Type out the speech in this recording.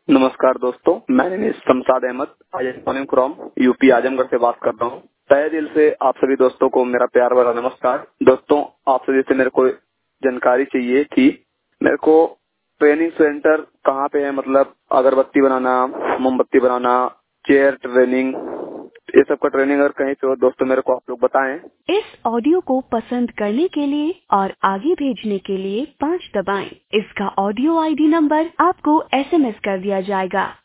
नमस्कार दोस्तों, मैं name Shamshad Ahmad, I from UP Azamgarh से बात कर रहा हूँ। तहे दिल से आप सभी दोस्तों को मेरा प्यार भरा नमस्कार। दोस्तों, आप सभी से मेरे को जानकारी चाहिए थी। मेरे को ट्रेनिंग सेंटर कहाँ पे है, मतलब अगरबत्ती बनाना, मोमबत्ती बनाना, चेयर ट्रेनिंग, ये सब का ट्रेनिंग अगर कहीं पे हो दोस्तों मेरे को आप लोग बताएं। इस ऑडियो को पसंद करने के लिए और आगे भेजने के लिए 5 दबाएं। इसका ऑडियो आईडी नंबर आपको SMS कर दिया जाएगा।